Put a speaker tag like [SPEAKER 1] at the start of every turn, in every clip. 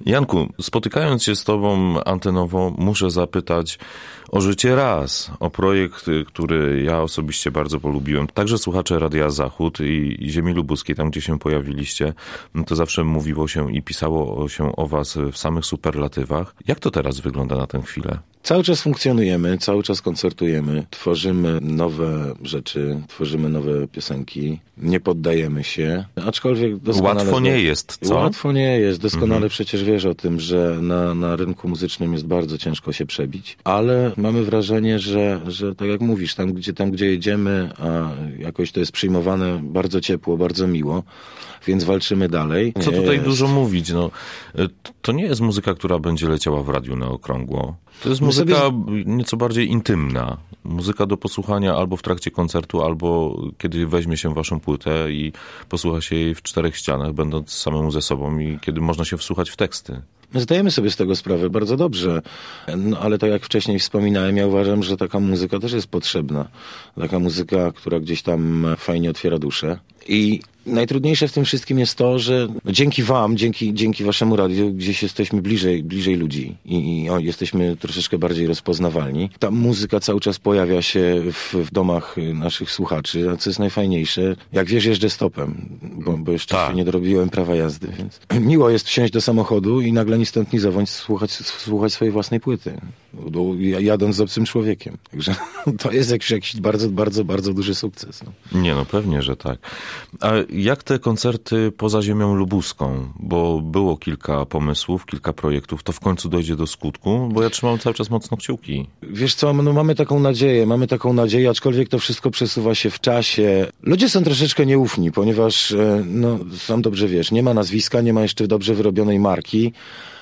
[SPEAKER 1] Janku, spotykając się z tobą antenowo, muszę zapytać o Życie Raz, o projekt, który ja osobiście bardzo polubiłem. Także słuchacze Radia Zachód i Ziemi Lubuskiej, tam gdzie się pojawiliście, no to zawsze mówiło się i pisało się o was w samych superlatywach. Jak to teraz wygląda na tę chwilę?
[SPEAKER 2] Cały czas funkcjonujemy, cały czas koncertujemy, tworzymy nowe rzeczy, tworzymy nowe piosenki, nie poddajemy się, aczkolwiek doskonale...
[SPEAKER 1] Łatwo nie jest, co?
[SPEAKER 2] Łatwo nie jest, doskonale przecież wiesz o tym, że na rynku muzycznym jest bardzo ciężko się przebić, ale mamy wrażenie, że tak jak mówisz, tam gdzie jedziemy, a jakoś to jest przyjmowane bardzo ciepło, bardzo miło, więc walczymy dalej.
[SPEAKER 1] Co tutaj dużo mówić, no, to nie jest muzyka, która będzie leciała w radiu na okrągło. To jest muzyka nieco bardziej intymna. Muzyka do posłuchania albo w trakcie koncertu, albo kiedy weźmie się waszą płytę i posłucha się jej w 4 ścianach, będąc samemu ze sobą i kiedy można się wsłuchać w teksty.
[SPEAKER 2] My zdajemy sobie z tego sprawę bardzo dobrze, no, ale tak jak wcześniej wspominałem, ja uważam, że taka muzyka też jest potrzebna. Taka muzyka, która gdzieś tam fajnie otwiera duszę. I najtrudniejsze w tym wszystkim jest to, że dzięki wam, dzięki waszemu radiu gdzieś jesteśmy bliżej ludzi i jesteśmy troszeczkę bardziej rozpoznawalni. Ta muzyka cały czas pojawia się w domach naszych słuchaczy, a co jest najfajniejsze, jak wiesz, jeżdżę stopem, bo jeszcze się nie dorobiłem prawa jazdy, więc miło jest wsiąść do samochodu i nagle ni stąd ni zowąd słuchać swojej własnej płyty, jadąc z obcym człowiekiem. Także to jest jakiś bardzo, bardzo, bardzo duży sukces. No.
[SPEAKER 1] Nie, no pewnie, że tak. A jak te koncerty poza ziemią lubuską? Bo było kilka pomysłów, kilka projektów. To w końcu dojdzie do skutku? Bo ja trzymam cały czas mocno kciuki.
[SPEAKER 2] Wiesz co, no mamy taką nadzieję, aczkolwiek to wszystko przesuwa się w czasie. Ludzie są troszeczkę nieufni, ponieważ, no sam dobrze wiesz, nie ma nazwiska, nie ma jeszcze dobrze wyrobionej marki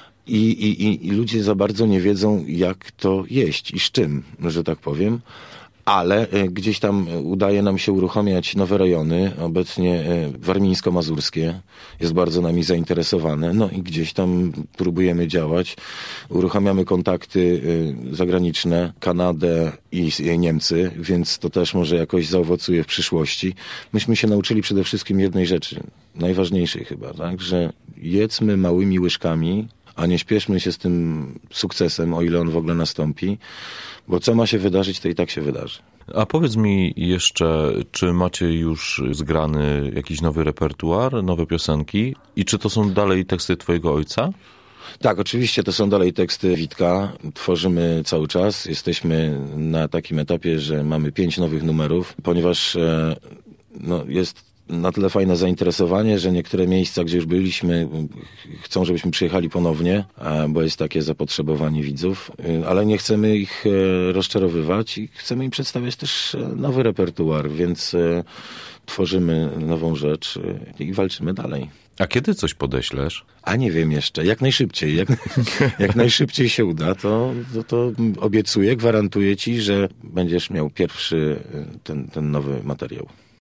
[SPEAKER 2] i ludzie za bardzo nie wiedzą, jak to jeść i z czym, że tak powiem. Ale gdzieś tam udaje nam się uruchamiać nowe rejony, obecnie warmińsko-mazurskie jest bardzo nami zainteresowane, no i gdzieś tam próbujemy działać. Uruchamiamy kontakty zagraniczne, Kanadę i Niemcy, więc to też może jakoś zaowocuje w przyszłości. Myśmy się nauczyli przede wszystkim jednej rzeczy, najważniejszej chyba, tak, że jedzmy małymi łyżkami, a nie śpieszmy się z tym sukcesem, o ile on w ogóle nastąpi, bo co ma się wydarzyć, to i tak się wydarzy.
[SPEAKER 1] A powiedz mi jeszcze, czy macie już zgrany jakiś nowy repertuar, nowe piosenki i czy to są dalej teksty twojego ojca?
[SPEAKER 2] Tak, oczywiście to są dalej teksty Witka. Tworzymy cały czas. Jesteśmy na takim etapie, że mamy 5 nowych numerów, ponieważ no, jest na tyle fajne zainteresowanie, że niektóre miejsca, gdzie już byliśmy, chcą, żebyśmy przyjechali ponownie, bo jest takie zapotrzebowanie widzów, ale nie chcemy ich rozczarowywać i chcemy im przedstawiać też nowy repertuar, więc tworzymy nową rzecz i walczymy dalej.
[SPEAKER 1] A kiedy coś podeślesz?
[SPEAKER 2] A nie wiem jeszcze, jak najszybciej. Jak najszybciej się uda, to obiecuję, gwarantuję ci, że będziesz miał pierwszy ten nowy materiał.